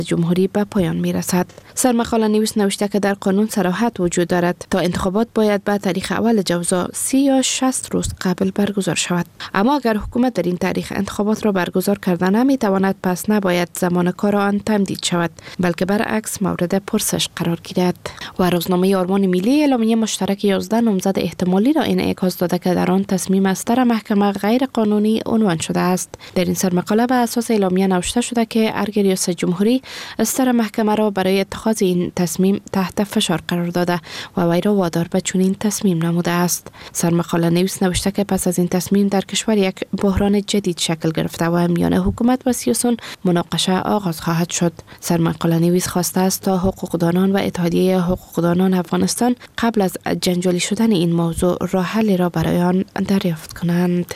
جمهوری به پایان می رسد. سرمقاله نویس نوشته که در قانون صراحت وجود دارد تا انتخابات باید به تاریخ اول جوزا 30 یا 60 روز قبل برگزار شود. اما اگر حکومت در این تاریخ انتخابات را برگزار کرده نمی تواند، پس نباید زمان کار آن تمدید شود، بلکه برعکس مورد پرسش قرار گیرد. و روزنامه آرمان ملی اعلامیه مشترک 11 نامزد احتمالی را انعکاس داده که در آن تصمیم استر محکمه غیر قانونی عنوان شده است. در این سرمقاله به اساس اعلامیه نوشته شده که ارگ ریاست جمهوری استر محکمه را برای اتخاذ این تصمیم تحت فشار قرار داده و وی را وادار به چنین تصمیم نموده است. سرمقاله نویس نوشته که پس از این تصمیم در کشور یک بحران جدید شکل گرفته و میان حکومت و سیاسیون مناقشه آغاز خواهد شد. سرمقاله نویس خواسته است تا حقوقدانان و اتحادیه حقوقدانان افغانستان قبل از جنجالی شدن این موضوع راه حلی را برای آن دریافت کنند.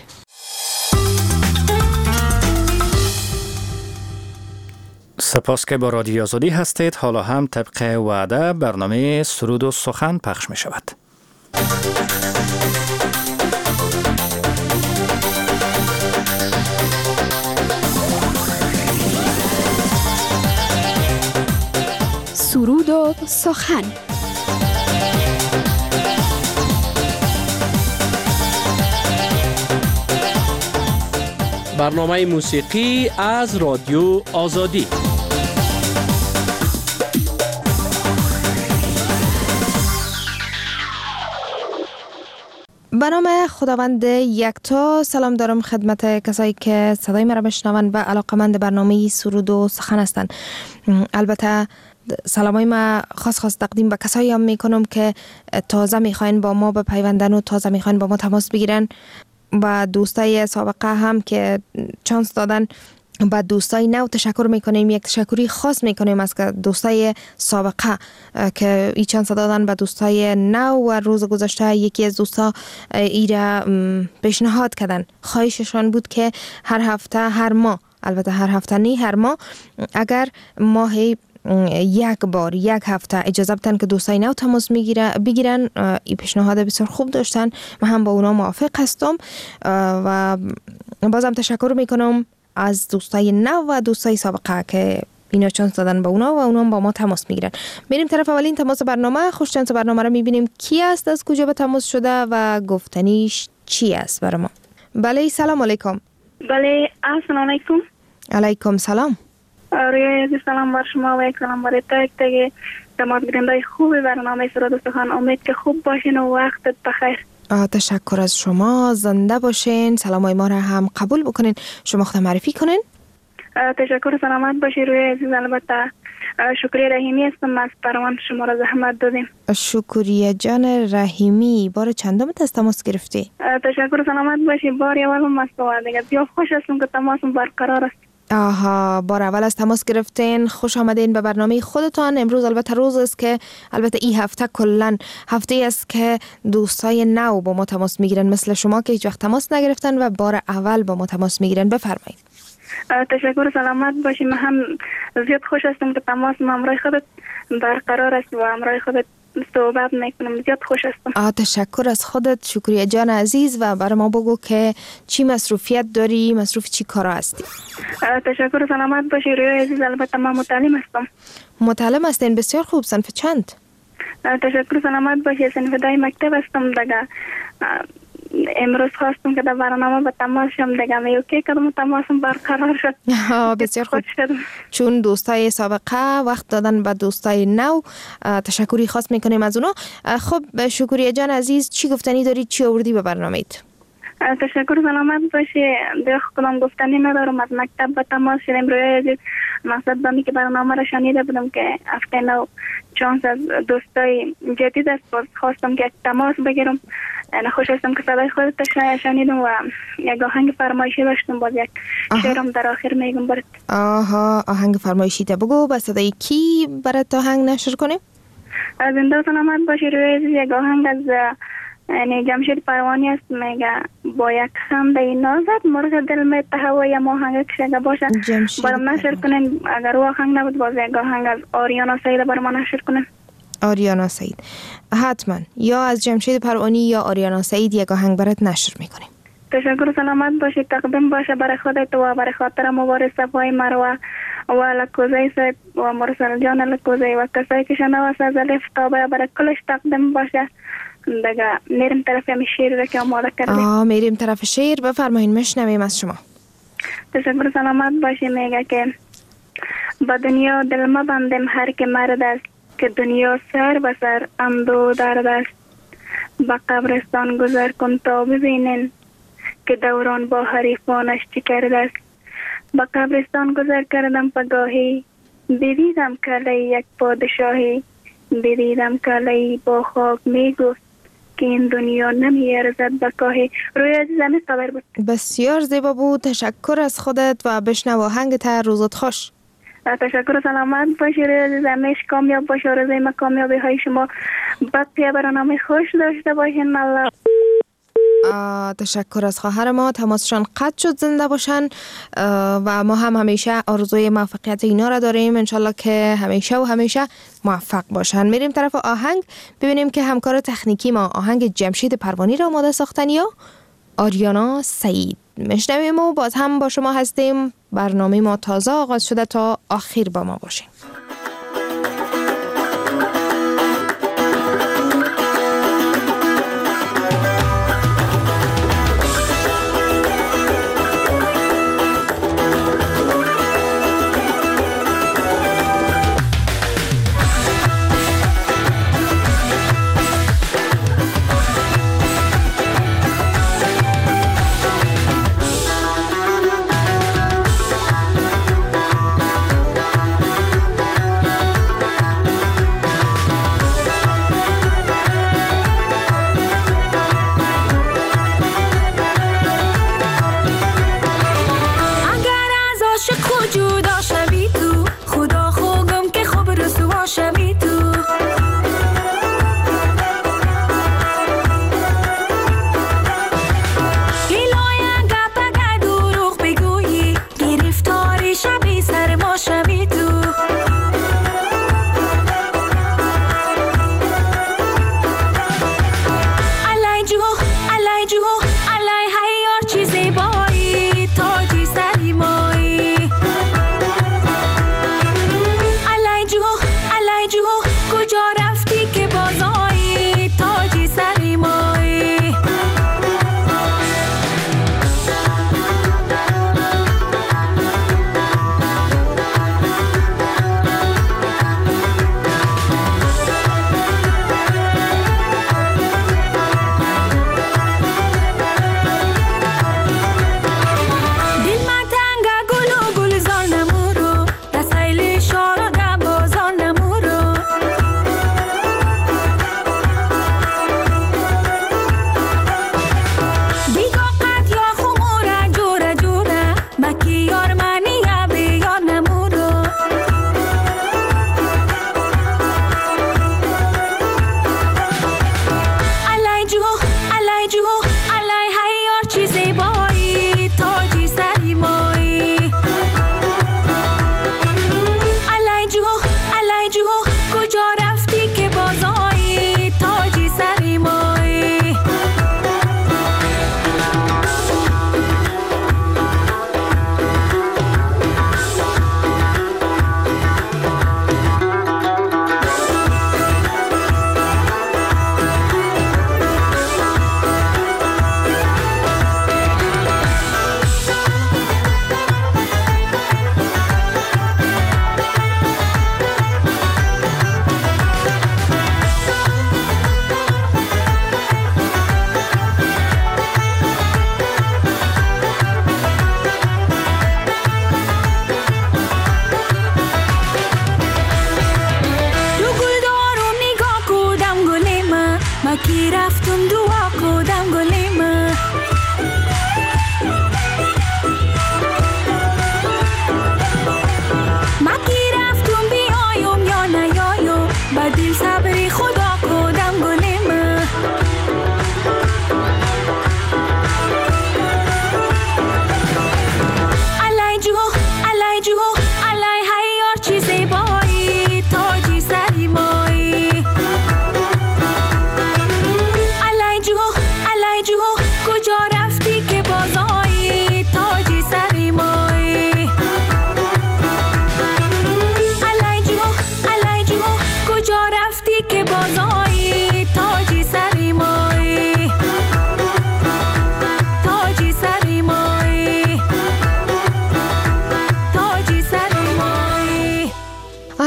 سپاس که با رادیو آزادی هستید. حالا هم طبق وعده برنامه سرود و سخن پخش می شود. سرود و سخن. برنامه موسیقی از رادیو آزادی. به نام خداوند یکتا، سلام دارم خدمت کسایی که صدای مرا بشنوند و علاقمند برنامه سرود و سخن هستند. البته سلامای ما خاص تقدیم به کسایی هم میکنم که تازه میخواین با ما بپیوندن و تازه میخواین با ما تماس بگیرن، و دوستای سابقه هم که چانس دادن. با دوستای نو تشکر میکنیم، یک تشکری خاص میکنیم از دوستای سابقه که این چانس دادن. به دوستای نو و روز گذشته یکی از دوستا ایره پیشنهاد کردن، خواهششان بود که هر هفته، هر ماه، البته هر هفته نه، هر ماه، اگر ماهی یک بار، یک هفته اجازه بدن که دوستای نو تماس بگیرن. این پیشنهاد بسیار خوب داشتن، من هم با اونا موافق هستم و بازم تشکر میکنم از دوستای نو و دوستای سابقه که اینا چانس دادن با اونا و اونا هم با ما تماس میگیرن. بریم طرف اولین تماس برنامه. خوش چانس برنامه رو میبینیم کی است، از کجا به تماس شده و گفتنیش چی است برای ما. بله، سلام علیکم. بله، السلام علیکم. علیکم سلام. روی سلام بر شما و یک سلام برای تک تماس گیرنده خوب برنامه سرود و سخن. امید که خوب باشین و وقتت بخیر. تشکر از شما، زنده باشین. سلامای ما را هم قبول بکنین. شما خود معرفی کنین. تشکر، سلامت باشی روی عزیز. البته شکریه رحیمی هستم از پروان، شما را زحمت دادیم. شکریه جان رحیمی، بار چندمت از تماس گرفتی؟ تشکر، سلامت باشی. بار اولم است و دیگه بیا خوش هستم که تماسم برقرار است. آها، بار اول از تماس گرفتین، خوش آمدین به برنامه خودتان. امروز البته روز است که این هفته کلن هفته است که دوستای نو با ما تماس میگیرن، مثل شما که هیچ وقت تماس نگرفتن و بار اول با ما تماس میگیرن. بفرمایید. تشکر، سلامت باشی. من هم زیاد خوش هستم که تماس همراه خودت برقرار است و همراه خودت صحبت میکنم. زیاد خوش هستم. تشکر از خودت، شکریه جان عزیز. و برای ما بگو که چی مصروفیت داری، مصروف چی کارا هستی؟ تشکر، سلامت باشی روی عزیز. البته من متعلم هستم. متعلم هستین؟ بسیار خوب. صنف چند؟ تشکر، سلامت باشی. صنف دای مکتب هستم. دیگه امروز خواستم که در برنامه به تماس شم، دیگه میوکی کدوم تماسم برقرار شد. بسیار خوب. چون دوستای سابقه وقت دادن به دوستای نو، تشکری خاص میکنیم از اونا. خب شکریه جان عزیز، چی گفتنی داری، چی آوردی به برنامه‌ت؟ تشکر، سلامت باشی. دیگه کدام گفتنی ندارم. از مکتب به تماس شدیم روی عزیز. مقصد بامی که برنامه را شنیده بودم که هفته نو چانس از دوستای جدید است، باز خواستم که تماس بگیرم. خوش هستم که صدای خودت شنیدم و یک آهنگ فرمایشی داشتم، باز یک شعرم در آخر میگم برات. آهنگ فرمایشی تا بگو. با صدای کی برات آهنگ نشر کنیم؟ زنده سلامت باشی روی عزیز. یک آهنگ از جمشید پروانی است، میگه با یک خنده نازت مرغ دل می تهوای آهنگ کشیده باشه. برام نشر کنین. اگر آهنگ نبود باز یک آهنگ از آریانا سعید برام نشر کنین. آریانا سعید حتما، یا از جمشید پروانی یا آریانا سعید یک آهنگ برات نشر میکنیم. تشکر، سلامت باشی. تقدیم باشه برای خودت و برای خاطر مبارز صفای مروه و لکوزی صاحب و مرسل جان لکوزی و کسایی که شنواس از الف تا به برای کلش تقدیم باشه. دیگه میریم طرف همی شیر را که آماده کرده. میریم طرف شیر، بفرمایین میشنویم از شما. تشکر، سلامت باشی. میگه که با دنیا دل مبندم هر که مرد است، که دنیا سر به سر اندو درد است. با قبرستان گذر کن تا ببینن که دوران با حریفانش چی کرده است. با قبرستان گذر کردم پگاهی، بدیدم کلی یک پادشاهی. بدیدم کلی با خاک میگفت که این دنیا نمی ارزد بکاهی. روی عزیزم خبر بود. بسیار زیبا بود، تشکر از خودت و بشنو آهنگت. روزت خوش. تشکر، سلامت باشی. روی عزیزمش کامیاب باشه. آرزوی ما کامیابی های شما بقیه برنامه خوش داشته باشین. الله. تشکر از خواهر ما، تماسشان قطع شد. زنده باشن و ما هم همیشه آرزوی موفقیت اینا را داریم، انشالله که همیشه و همیشه موفق باشن. میریم طرف آهنگ ببینیم که همکار تکنیکی ما آهنگ جمشید پروانی را آماده ساختن یا آریانا سعید. میشنویم و باز هم با شما هستیم. برنامه ما تازه آغاز شده، تا آخر با ما باشیم.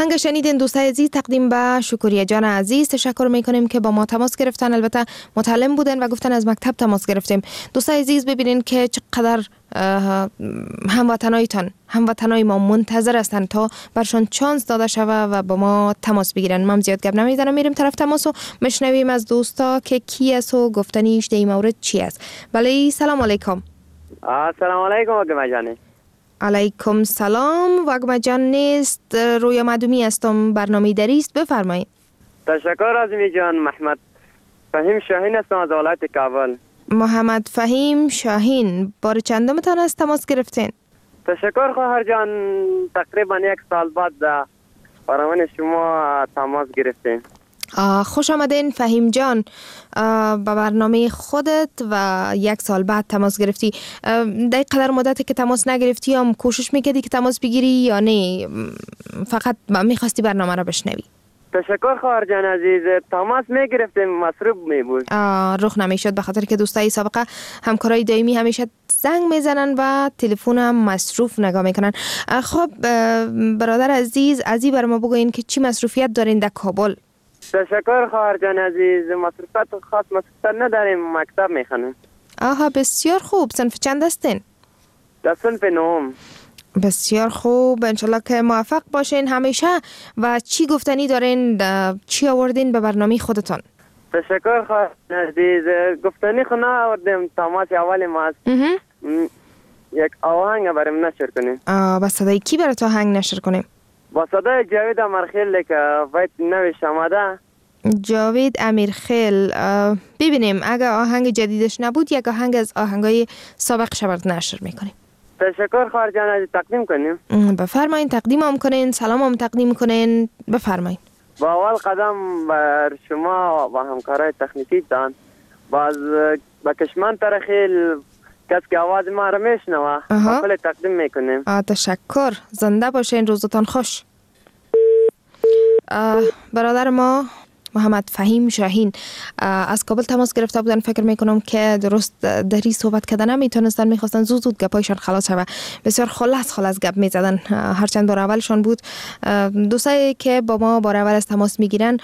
آهنگ شنیدین دوستای عزیز تقدیم به شکریه جان عزیز. تشکر میکنیم که با ما تماس گرفتن. البته متعلم بودن و گفتن از مکتب تماس گرفتیم. دوستای عزیز ببینین که چقدر هموطنای ما منتظر هستن تا برشان چانس داده شوه و با ما تماس بگیرن. ما زیاد گپ نمیزنم، میریم طرف تماس و مشنویم از دوستا که کی است و گفتنیش در این مورد چی است. بله سلام علیکم. سلام علیکم وگمه جانی. علیکم سلام. وگمه جان نیست، رویا مدومی هستم، برنامه دریست، بفرمایید. تشکر عظیمی جان. محمد فهیم شاهین هستم از ولایت کابل. محمد فهیم شاهین، بار چندمتان از تماس گرفتین؟ تشکر خواهر جان، تقریبا 1 سال بعد برنامه شما تماس گرفتیم. خوش آمدین فهیم جان به برنامه خودت و 1 سال بعد تماس گرفتی. در قدر مدتی که تماس نگرفتی هم کوشش میکردی که تماس بگیری یا نه فقط میخواستی برنامه را بشنوی؟ تشکر خواهر جان عزیز. تماس میگرفتیم، مصروف می بود. رخ نمیشد به خاطر که دوستای سابقه همکارای دائمی همیشه زنگ میزنن و تلفن هم مصروف نگاه میکنن. خب برادر عزیز ازی بر ما بگوین که چی مصروفیت دارین در کابل؟ تشکر خواهر جان عزیز. مصروفیت خاص نداریم، مکتب میخونیم. بسیار خوب. صنف چند هستین؟ در صنف 9. بسیار خوب، انشالله که موفق باشین همیشه. و چی گفتنی دارین، چی آوردین به برنامه خودتان؟ تشکر خواهر عزیز. گفتنی خو آوردیم، تماس اول ماست. یک آهنگ برام نشر کنیم. با صدای کی برای تو آهنگ نشر کنیم؟ با صدای جاوید امیرخیل که باید نویش آمده. جاوید امیرخیل. ببینیم اگه آهنگ جدیدش نبود یک آهنگ از آهنگای سابق شبرد نشر میکنیم. تشکر خواهر جان عزیز. تقدیم کنیم. بفرمایین. تقدیم هم کنین، سلام هم تقدیم کنین. بفرمایین. با اول قدم بر شما و همکارای تکنیکی تان با کشمن ترخیل کس که آواز ما را میشنوه کل تقدیم میکنیم. تشکر. زنده باشین، روزتان خوش. برادر ما محمد فهیم شاهین از کابل تماس گرفته بودن. فکر میکنم که درست دری صحبت کردن نمیتونستن، میخواستن زود گپایشان خلاص شوه. بسیار خلاص گپ میزدن، هرچند بار اولشان بود. دوستایی که با ما بار اول از تماس میگیرن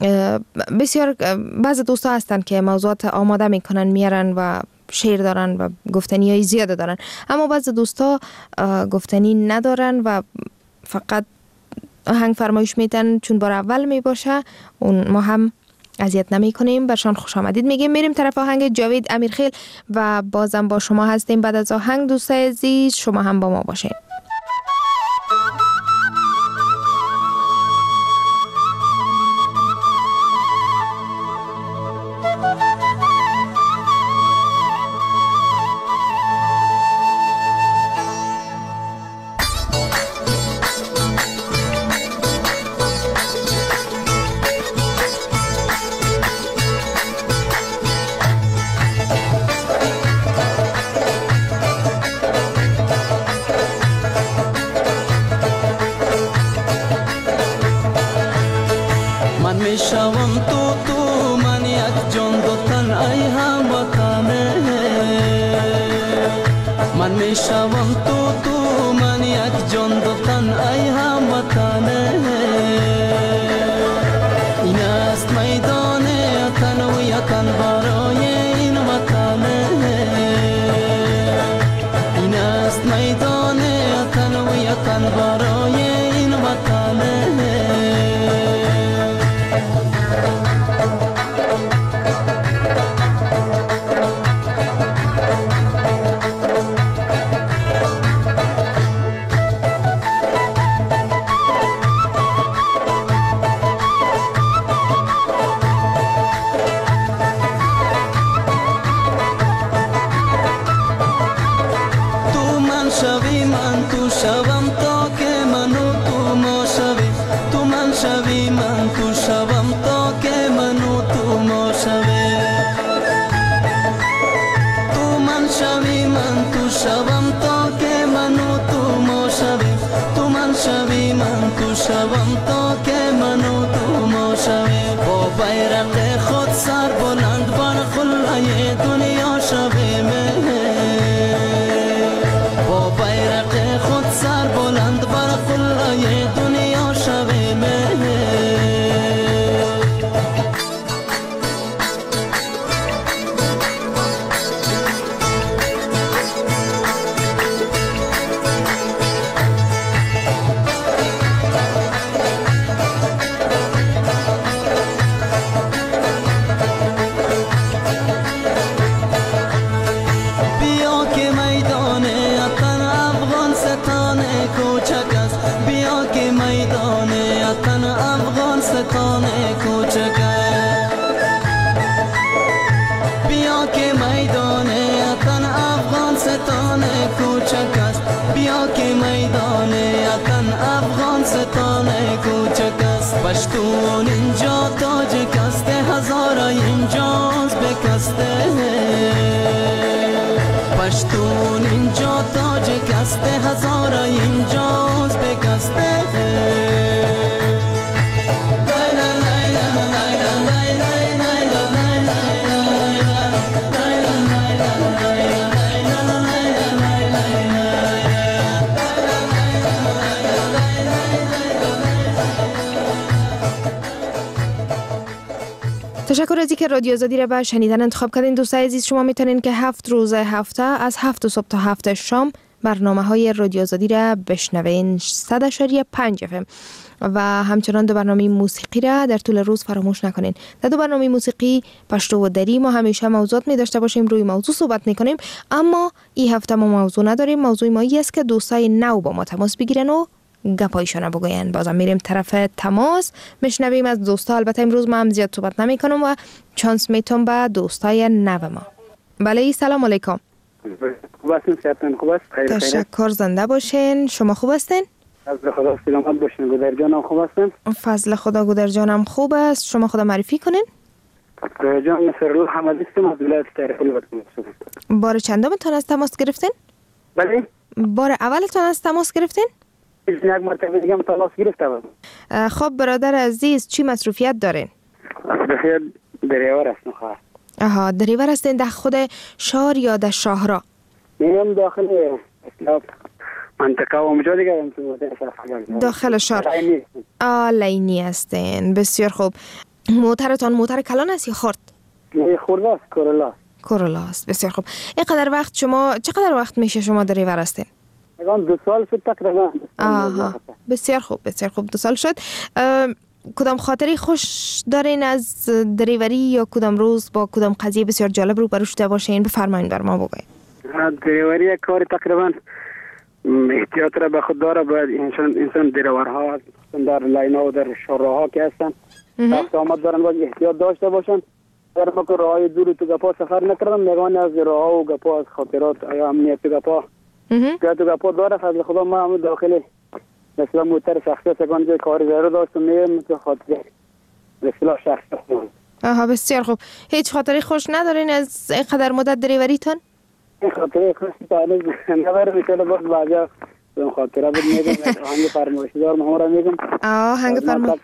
بسیار بعض دوستا هستن که موضوعات آماده میکنن میارن و شعر دارن و گفتنی های زیاده دارن، اما بعض دوستا گفتنی ندارن و فقط آهنگ فرمایش میدن. چون بار اول میباشه ما هم اذیت نمی کنیم، برشان خوش آمدید میگیم. میریم طرف آهنگ جاوید امیرخیل و بازم با شما هستیم. بعد از آهنگ دوستای عزیز شما هم با ما باشین. با بیرق خود سر بلند بر قله دنیا شویم. تن افغان ستان کوچک است. بیا که میدان تن افغان ستان کوچک است. بیا که میدان تن افغان ستان کوچک است. پشتون اینجا تاجک است، هزارا اینجاست بکسته. پشتون اینجا تاجک است، هزارا اینجاست بکسته. تشکر از اینکه رادیو آزادی را به شنیدن انتخاب کردین. دوستای عزیز، شما میتونین که 7 روز هفته از 7 صبح تا 7 شام برنامه‌های رادیو آزادی را بشنوین 100.5 FM و همچنان دو برنامه موسیقی را در طول روز فراموش نکنین. در دو برنامه موسیقی پشتو و دری ما همیشه موضوعات می داشته باشیم، روی موضوع صحبت میکنیم، اما این هفته ما موضوع نداریم. موضوع ما است که دوستای نو با ما تماس بگیرن و گپایشون بگوین. بازم میریم طرف تماس، میشنویم از دوستا. البته امروز ما هم زیاد صحبت نمی کنم و چانس میتونم به دوستای نو ما. بله، سلام علیکم. خوب هستین؟ صحتتون خوب است؟ خیر. تشکر، زنده باشین. شما خوب هستین؟ فضل خدا سلامت باشین. گودر جانم خوب هستین؟ فضل خدا گودر جانم خوب است. شما خدا معرفی کنین. جان نصرالله حمدی هستم از ولایت تهران. بار چندمتون از تماس گرفتین؟ بله. بار اولتون از تماس گرفتین؟ یک مرتبه دیگه تماس گرفتم. خب برادر عزیز، چی مصروفیت دارین؟ مصروفیت دریور هستم. آها، دریور هستین. در خود شهر یا در شهرها؟ میام داخل اسلاف منطقه و اونجا دیگه داخل شهر. لینی هستین. بسیار خوب. موترتان موتر کلان است یا خرد؟ خرد است، کورولا است. بسیار خوب. اینقدر وقت شما چقدر وقت میشه شما دریور هستین؟ 2 سال شد تقریبا. بسیار خوب، بسیار خوب. 2 سال شد. کدام خاطری خوش دارین از دریوری یا کدام روز با کدام قضیه بسیار جالب رو برو شده باشین؟ بفرمایید بر ما بگوین. دریوری یک کار تقریبا احتیاط را به خود داره. باید انسان دریورها در لینا و در شهرها که هستن وقت آمد دارن باید احتیاط داشته باشن. در ما که راهای دور تو گپا سفر نکردم، میگن از راه و گپا از خاطرات یا امنیت گپا که تو گپا داره. فضل خدا ما هم داخل مثلا موتر شخصی سگان جای کار زیرو داشتم، میرم تو خاطر مثلا شخصی. بسیار خوب. هیچ خاطری خوش ندارین از اینقدر مدت دریوریتون؟ خاطری خوشی تعلیق نبره میتونه باید بعضا به خاطره بود میگم. آهنگ فرمایشدار مهارا میگم. آهنگ فرمایش.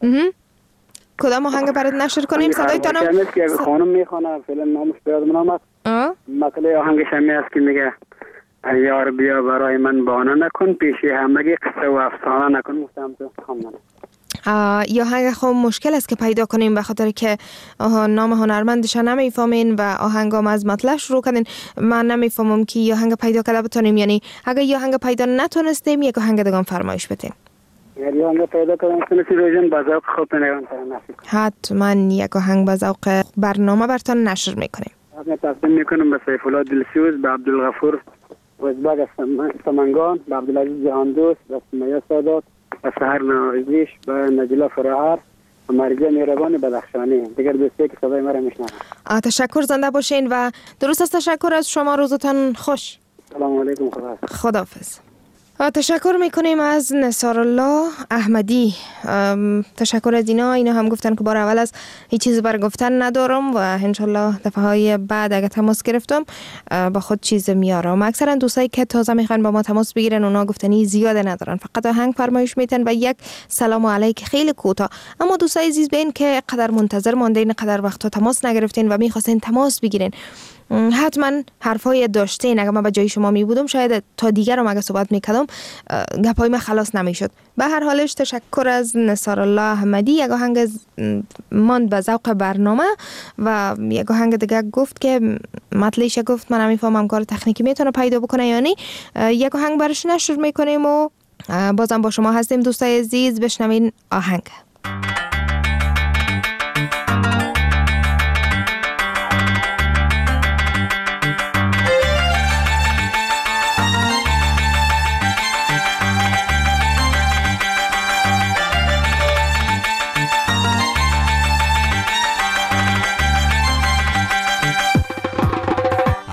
کدام آهنگ برات نشر کنیم؟ صدایتان هم که خانم میخونه فیلم نامش بیادم نامد. مقاله آهنگ شمی است که میگه یار بیا برای من بانه نکن، پیشی همگی قصه و افسانه نکن. مستم تو خواندن. یا آهنگ خب مشکل است که پیدا کنیم به خاطر که نام هنرمندش نمیفهمین و آهنگام از مطلع شروع کردین. من نمیفهمم که یا آهنگ پیدا کرده بتونیم، یعنی اگه یا آهنگ پیدا نتونستیم یک آهنگ دیگه فرمایش بدین. یا آهنگ پیدا کنیم تونستی روزن با ذوق خود نگان کنیم. حتما یک آهنگ با ذوق برنامه براتون نشر میکنیم. من تقدیم میکنم به سیف الله دلسوز، به عبدالغفور وزباگ سمنگان، به عبدالعزیز جهاندوست، به سمیه سادات، به سحر نوازیش، به نجلا فرهار و مرجع میربان بدخشانی. دیگر دوستی که صدای مرا میشنن. تشکر، زنده باشین و درست است. تشکر از شما. روزتان خوش. سلام علیکم. خداحافظ. تشکر میکنیم از نصرالله احمدی. تشکر از اینا هم گفتن که بار اول از هیچ چیز بر گفتن ندارم و انشالله دفعه های بعد اگه تماس گرفتم با خود چیز میارم. اکثرا دوستایی که تازه میخوان با ما تماس بگیرن اونا گفتنی زیاده ندارن، فقط آهنگ فرمایش میتن و یک سلام علیک خیلی کوتاه. اما دوستای عزیز ببین که قدر منتظر ماندین، قدر وقتا تماس نگرفتین و میخواستین تماس بگیرین، حتما حرفای داشتین. اگه من به جای شما می بودم شاید تا دیگر رو اگه صحبت میکردم گپای من خلاص نمیشد. به هر حالش تشکر از نصرالله احمدی. یک آهنگ ماند به ذوق برنامه و یک آهنگ دیگه گفت که مطلعش گفت من نمیفهمم کار تکنیکی میتونه پیدا بکنه یعنی یک آهنگ برش نشر میکنیم و بازم با شما هستیم دوستای عزیز. بشنوین آهنگ.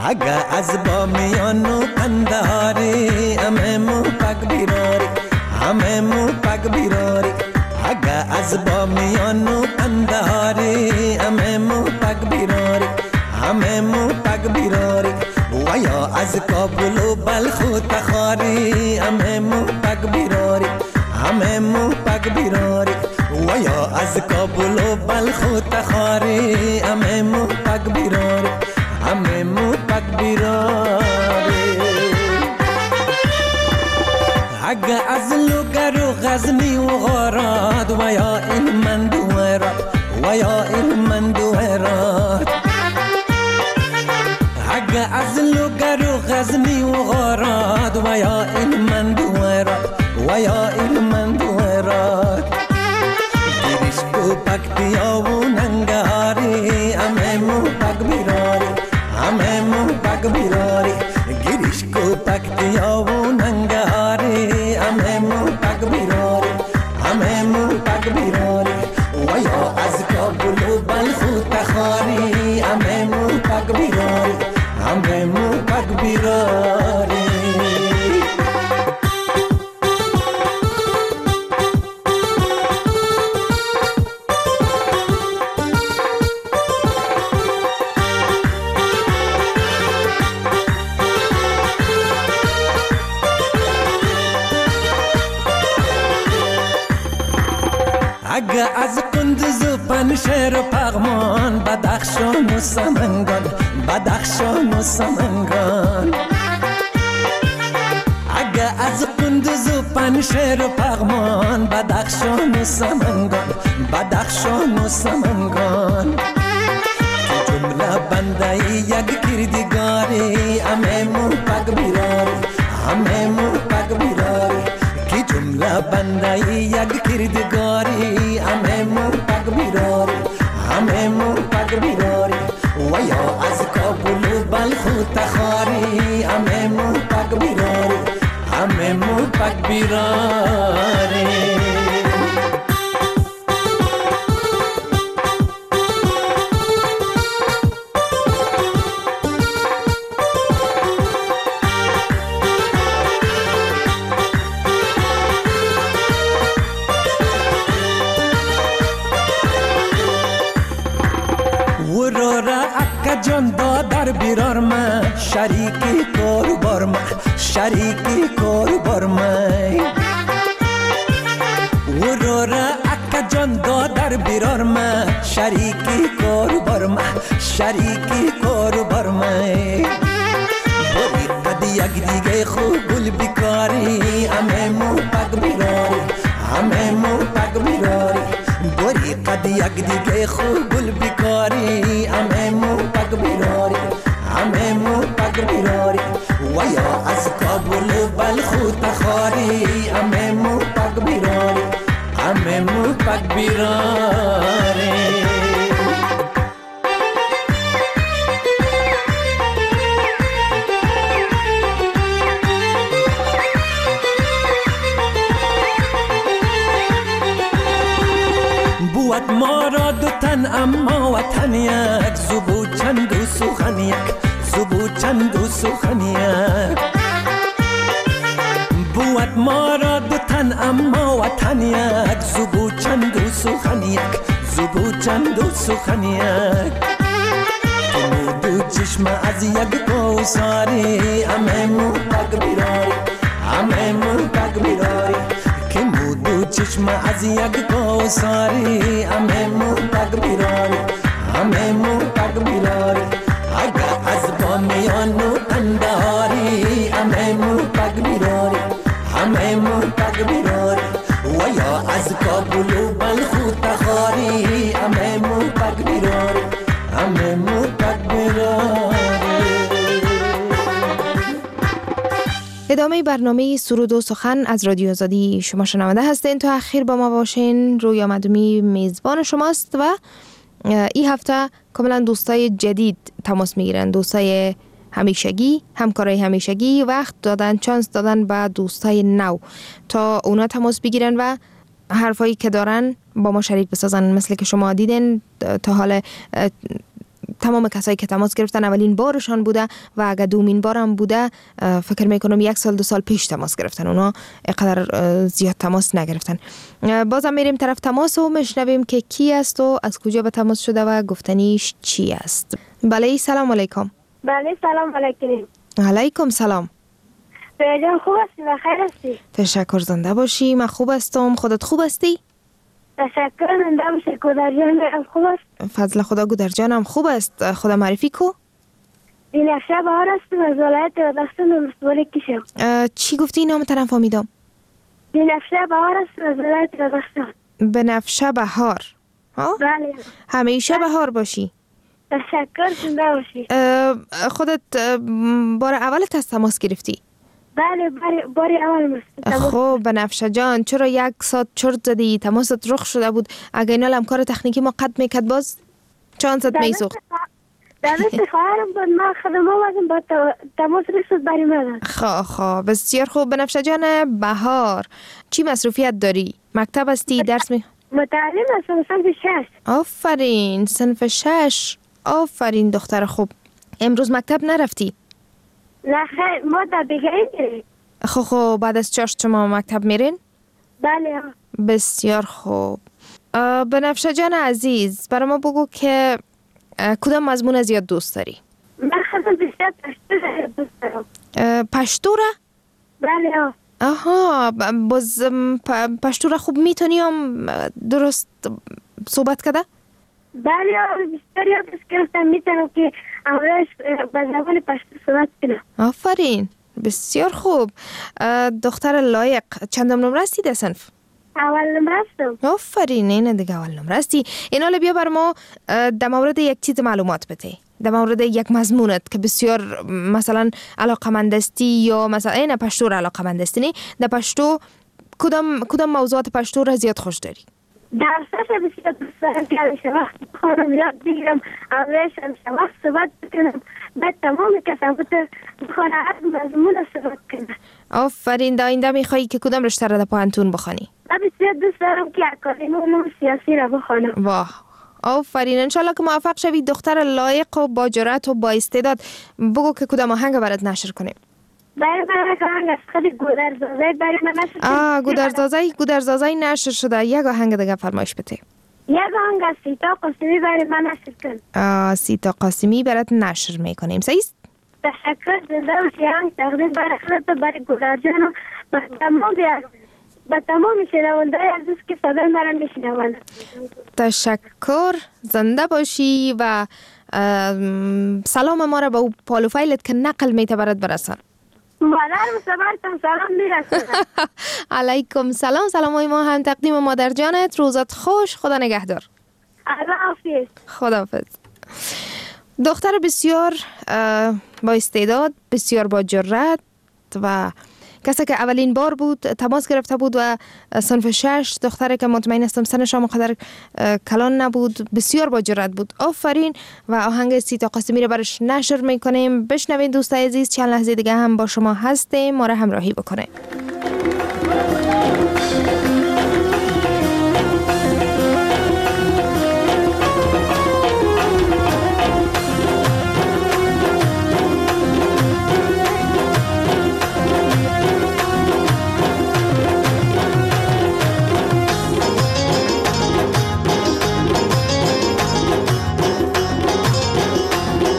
اگه از با میانو انداری همه مو پک بیراری همه مو پک بیراری اگه از با میانو انداری همه مو پک بیراری همه مو پک بیراری و یا از کابل و بلخ و تخاری همه مو پک بیراری همه مو پک بیراری و یا از کابل و بلخ و تخاری همه مو پک بیراری همه مو پک بیراری اگه از لوگر و غزنی و غارات و یا علمند و هرات و یا علمند و هرات اگه از لوگر و غزنی و غارات و یا علمند و هرات و یا علمند و هرات گیرش کو پکتیا و ننگاری همه مو پک بیراری همه مو پک بیراری گیرش کو پکتیا و ننگاری همه مو پک بیراری همه مو پک بیراری و یا از کابل و بلخ و تخاری همه مو پک بیراری همه مو پک بیراری اگه از قندوز و پنشیر و پغمان بدخشان و سمنگان بدخشان و سمنگان اگه از قندوز و پنشیر و پغمان بدخشان و سمنگان بدخشان و سمنگان تو جمله بنده یک کردگاری همه مو پک بیراری همه مو پک بیراری کی جمله بنده یک کردگاری همه مو پک بیراری همه مو پک بیراری و یا از کابل و بلخ و تخاری همه مو پک بیراری همه مو پک بیراری جان دادر بیرار من شریکی کار بار من شریکی کار بار من وراره اکا جان دادر بیرار من شریکی کار بار من شریکی کار بار من باری قد یک دیگه خوب گل بیکاری همه مو پک بیراری همه مو پک بیراری باری قد یک دیگه خوب گل بیکاری همه مو پک بیراری همه مو پک بیراری و یا از کابل و بلخ و تخاری همه مو پک بیراری همه مو پک بیراری بود ما را دو تن اما وطن یک زبو چند و سخن یک زبو چند و سخن یک بود ما را دو تن اما وطن یک زبو چند و سخن یک زبو چند و سخن یک تو دو چشم از یک کوثری همه مو پک بیراری همه مو پک بیراری که دو چشم از یک کوثری همه مو پک بیراری همه مو پک بیراری اگه از با میانو انداری همه مو پک بیراری همه مو پک بیراری و یا از کابل و بلخ و تخاری همه مو پک بیراری همه مو پک بیراری. ادامه برنامه سرود و سخن از رادیو آزادی شما شنونده هستین. تا اخیر با ما باشین. رویا مدومی میزبان شماست و این هفته کاملا دوستای جدید تماس میگیرن، دوستای همیشگی، همکارای همیشگی وقت دادن، چانس دادن به دوستای نو تا اونا تماس بگیرن و حرفایی که دارن با ما شریک بسازن. مثل که شما دیدین تا حال تمام کسایی که تماس گرفتن اولین بارشان بوده و اگر دومین بارم بوده فکر میکنم 1 سال 2 سال پیش تماس گرفتن، اونا اینقدر زیاد تماس نگرفتن. بازم میریم طرف تماس و میشنویم که کی است و از کجا به تماس شده و گفتنیش چی است. بله سلام علیکم. بله سلام علیکم. علیکم سلام. جان خوب هستی و خیر هستی؟ تشکر، زنده باشی. من خوب هستم، خودت خوب هستی؟ تشکر، زنده باشی. گودر جان خوب است؟ فضل خدا گودر جانم خوب است. خدا معرفی کو؟ بنفشه بهار است از ولایت رادستان ولسوالی کشم. چی گفتی؟ نام ترم فهمیدم. بنفشه بهار است از ولایت رادستان. بنفشه بهار. بله. همیشه بهار باشی. تشکر، زنده باشی. خودت بار اولت از تماس گرفتی؟ بله باری اول مست. خب بنفشه جان چرا 1 ساعت چرت زدی؟ تماست رخ شده بود. اگه اینا همکار تکنیکی ما قد میکرد باز چند ست میسوخت. دست خواهرم بود، ما خودم آمدم با تماس رسید بری مدن. خب بسیار خوب. بنفشه جان بهار چی مصروفیت داری؟ مکتب هستی؟ درس می؟ متعلم هستم، صنف 6. آفرین، صنف 6. آفرین دختر خوب. امروز مکتب نرفتی؟ نه خیر، ما در بگرین میریم. خب بعد از چاشت شما مکتب میرین؟ بله. بسیار خوب. بنفشه جان عزیز برای ما بگو که کدام مضمون زیاد دوست داری؟ من خودم بیشتر پشتو دوست دارم. پشتو را؟ بله. آها، باز پشتو را خوب میتونی هم درست صحبت کده؟ بله بیشتر یاد گرفتم، میتونم که امروز به زبان پشتو صحبت کنم. آفرین، بسیار خوب. دختر لایق چندم نمره هستی در صنف؟ اول نمره هستم. آفرین، این دیگه اول نمره هستی. این حالا بیا بر ما در مورد یک چیز معلومات بده، در مورد یک مضمونت که بسیار مثلا علاقمند هستی یا مثلا این پشتو را علاقمند هستی. نه در پشتو کدام موضوعات پشتو را زیاد خوش داری؟ درسش بسیار دوست دارم که همیشه وقت بخونم، یاد بگیرم، همیشه وقت صحبت بکنم، بعد تمام کسان بخونه هر مضمون صحبت کنم. آفرین. در آینده میخوایی که کدام رشته را در پانتون بخونی؟ من بسیار دوست دارم که اکادمی علوم سیاسی را بخونم. واه، آفرین. انشالله که موفق شوی دختر لایق و با جرأت و با استعداد. بگو که کدام آهنگ برات نشر کنیم. برای من آهنگ از خود گودرزازی برای من نشر. گودرزازی نشر شده. یک آهنگ دیگه فرمایش بده. یک آهنگ از سیتا قاسمی برای من نشر کن. سیتا قاسمی برات نشر میکنیم. سعیست؟ تشکر، زنده باشی. آهنگ تقدیم برای خودت و برای گودر جان و با تمام شنونده عزیز که صدای مرا میشنوند. تشکر، زنده باشی و سلام ما را به او پالوفایلت که نقل میته برات برسان. مادرم سبرتم سلام میرسونم. علیکم سلام. سلامای ما هم تقدیم مادر جانت. روزت خوش. خدا نگهدار. الله حافظ. خداحافظ. دختر بسیار با استعداد، بسیار با جرأت و کسی که اولین بار بود تماس گرفته بود و صنف 6. دختری که مطمئن هستم سنش هم قدر کلان نبود، بسیار با جرأت بود. آفرین. و آهنگ سیتا قاسمی رو برش نشر میکنیم. بشنوید دوستای عزیز. چند لحظه دیگه هم با شما هستیم، ما را همراهی بکنه.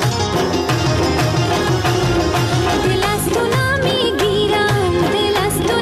دل از تو نمیگیرم، دل از تو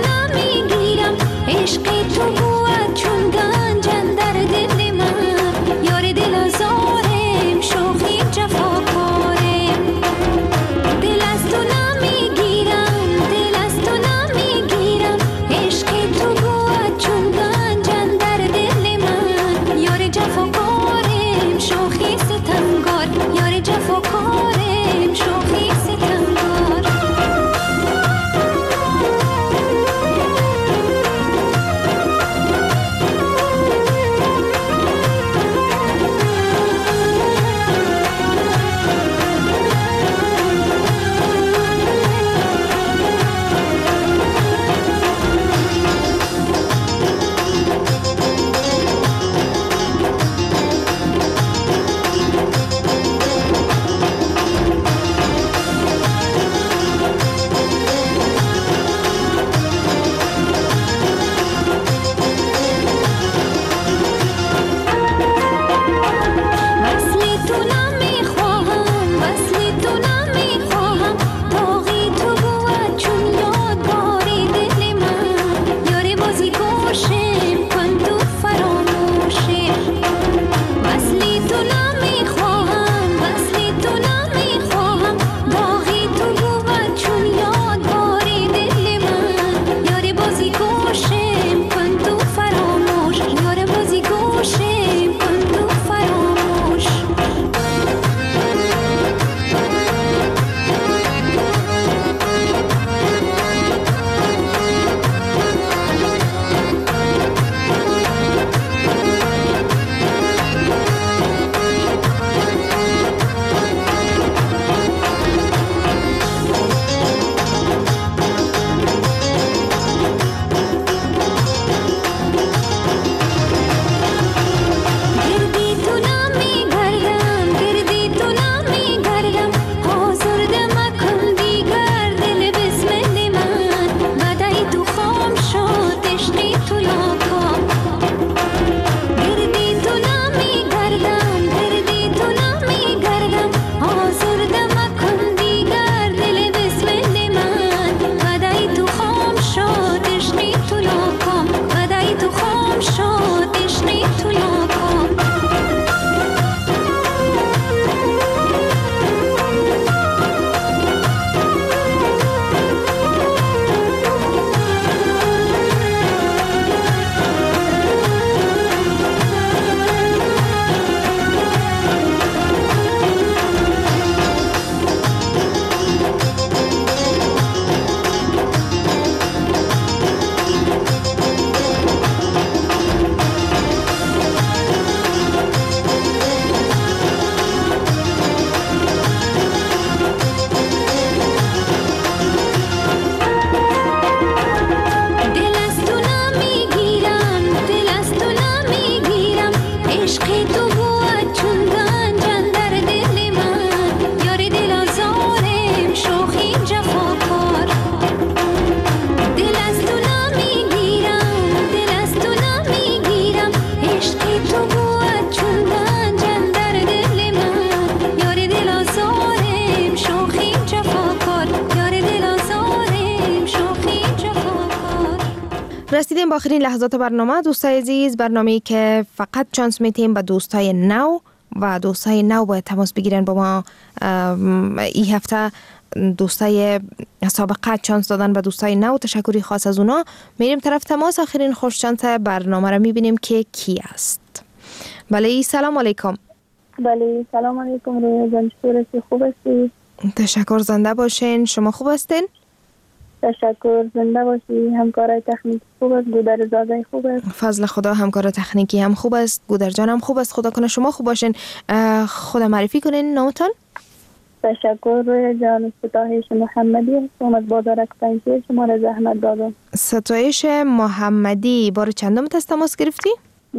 رسیدیم با آخرین لحظات برنامه. دوستای عزیز، برنامه‌ای که فقط چانس میتیم به دوستای نو و دوستای نو باید تماس بگیرن با ما. این هفته دوستای سابقه چانس دادن به دوستای نو، تشکری خاص از اونا. میریم طرف تماس. آخرین خوش چانس برنامه رو میبینیم که کی است. بله، سلام علیکم. بله، سلام علیکم. رویا جان، چطور خوب هستی؟ تشکر، زنده باشین. شما خوب هستین؟ تشکر، زنده باشی. همکارای تکنیکی خوب است؟ گودر زاده خوب است؟ فضل خدا، همکار تکنیکی هم خوب است. گودر جان هم خوب است. خدا کنه شما خوب باشین. خود معرفی کنین نامتان. تشکر رویا جان. ستایش محمدی هستم از بازارک پنجشیر. شما را زحمت دادم. ستایش محمدی، بار چندم تماس گرفتی؟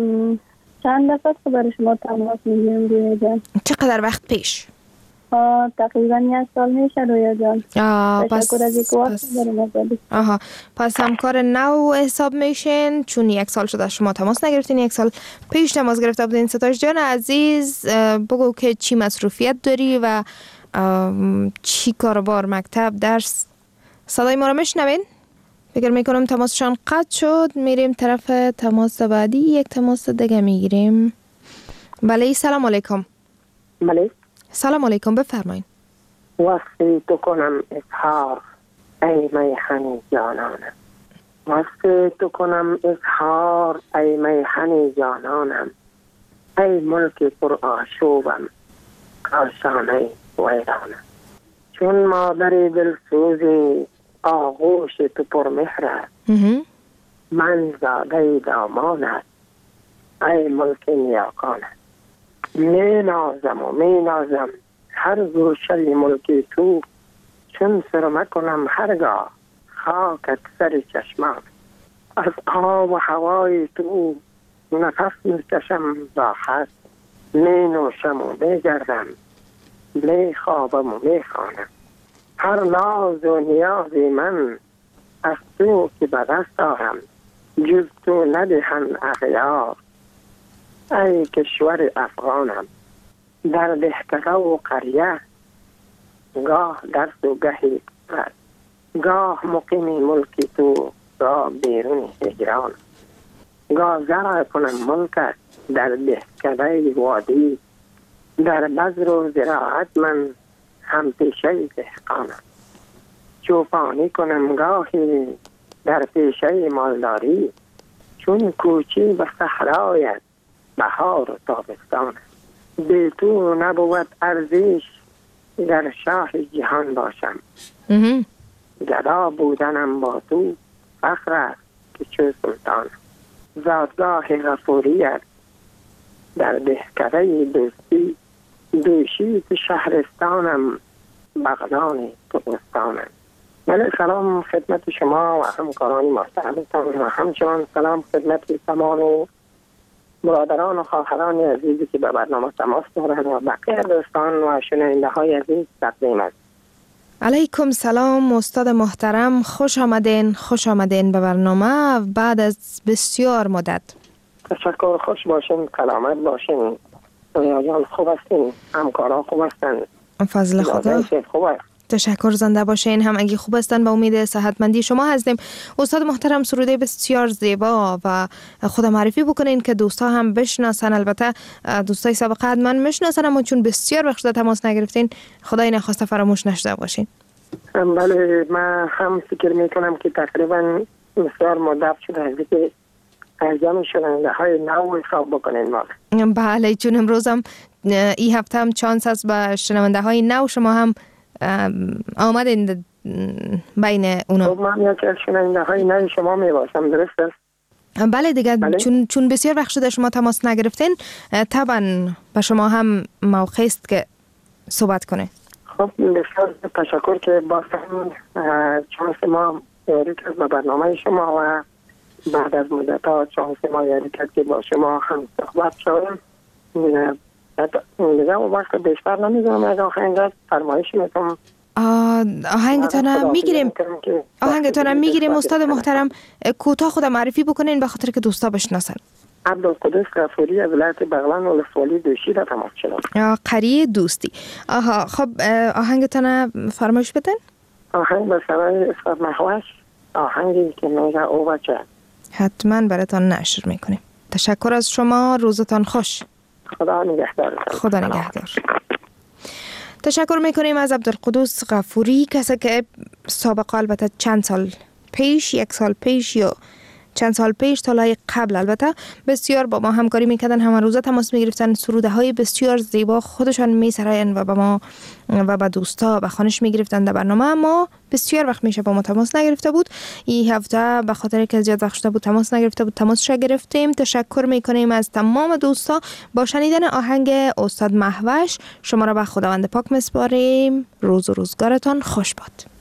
چند دفعه برای شما تماس میگیرم رویا جان. چقدر وقت پیش؟ تقریبا 1 سال میشه رویا جان. تشکر از اینکه وقت داریم. پس همکار نو حساب میشین، چون 1 سال شده شما تماس نگرفتین. 1 سال پیش تماس گرفته بودین. ستایش جان عزیز، بگو که چی مصروفیت داری و چی کاربار، مکتب، درس؟ صدای ما رو میشنوین؟ فکر میکنم تماسشان قطع شد. میریم طرف تماس بعدی. یک تماس دیگه میگیریم. بله، سلام علیکم. بله، سلام علیکم، بفرمایید. وصفی تو کنم اظهار ای میخنی جانانم، وصفی تو کنم اظهار ای میخنی جانانم، ای ملک پر آشوبم کاشانه ویرانم، چون مادر دلسوزی آغوش تو پر مهر، من زاده دامانت ای ملک نیاکانم، می نازم هر گوشه ملکی تو، چون سرمه کنم هرگاه خاکت سر چشمان، از آب و هوای تو نفس میکشم راحت، می نوشم و می گردم، می خوابم و می خوانم، هر ناز و نیازی من از تو که به دست دارم، جز تو ندهن اغیار ای کشور افغانم، در دهکده و قریه گاه درس و گهی رد، گاه مقیم ملکی تو گاه بیرون هجران، گاه زرع کنم ملکت در دهکده وادی، در بذر و زراعت من هم پیشه دهقانم، چوپانی کنم گاهی در پیشه مالداری، چون کوچی به صحرایت بهار و تابستان، بی تو نبود ارزش در شاه جهان باشم، گدا بودنم با تو فخر است که چو سلطان، زادگاه غفوریت در دهکده دوستی، دوشی که شهرستانم بغدان تو استانم. بله، سلام خدمت شما و همکاران محترمتان و همچنان سلام خدمت تمام برادران و خواهران عزیزی که به برنامه تماس دارند و بقیه دوستان و شنونده های عزیز تقدیم است. علیکم سلام استاد محترم، خوش آمدین به برنامه بعد از بسیار مدت. تشکر، خوش باشین، سلامت باشین. رویا جان خوب هستین؟ همکاران خوب هستن؟ فضل خدا. خوب است. تشکر، زنده باشین. هم اگه خوب هستن به امید صحتمندی شما هستیم. استاد محترم، سروده بسیار زیبا و خود معرفی بکنین که دوستا هم بشناسن. البته دوستای سابقه حتما میشناسن، اما چون بسیار وقت شده تماس نگرفتین خدای نخواسته فراموش نشده باشین. بله، من هم فکر میکنم که تقریبا بسیار مدت شده از که انجام شنونده های نو حساب بکنین ما. بله، چون امروز هم این هفته هم چانس هست به شنونده های نو. شما هم آمدین بین اونا. خب من یکی از شنونده های نو شما میباشم، درست است؟ بله دیگه. بله؟ چون بسیار وقت شده شما تماس نگرفتین، طبعا به شما هم موقع است که صحبت کنه. خب بسیار تشکر که باستم چانس ما یاری کرد به برنامه شما و بعد از مدت ها چانس ما یاری کرد که با شما هم صحبت شدیم. دیگه وقت بیشتر نمیدونم، از آهنگت فرمایش میکنم. آهنگتانم میگیریم استاد محترم. کوتاه خود معرفی بکنین به خاطر که دوستا بشناسن. عبدالقدوس غفوری از ولایت بغلان ولسوالی دوشی را تماس شدم. قریه دوستی. خب آهنگتان فرمایش بدن. آهنگ به سرای اسفر محوش، آهنگی که میگه او بچه. حتما براتان نشر میکنیم. تشکر از شما، روزتان خوش. خدا نگهدار. خدا نگهدار. تشکر میکنیم از عبدالقدوس غفوری، کسی که سابقه البته چند سال پیش، 1 سال پیش یا چند سال پیش، سالهای قبل البته بسیار با ما همکاری میکردن، همه روزه تماس میگرفتن، سروده های بسیار زیبا خودشان میسراین و با ما و با دوستا و خانش میگرفتن در برنامه. ما بسیار وقت میشه با ما تماس نگرفته بود، این هفته به خاطر که زیاد وقت شده بود تماس نگرفته بود، تماسش گرفتیم. تشکر میکنیم از تمام دوستا. با شنیدن آهنگ استاد مهوش شما را به خداوند پاک میسپاریم. روز و روزگارتان خوش باد.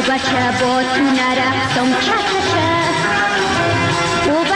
بچه با تو نرفتم چه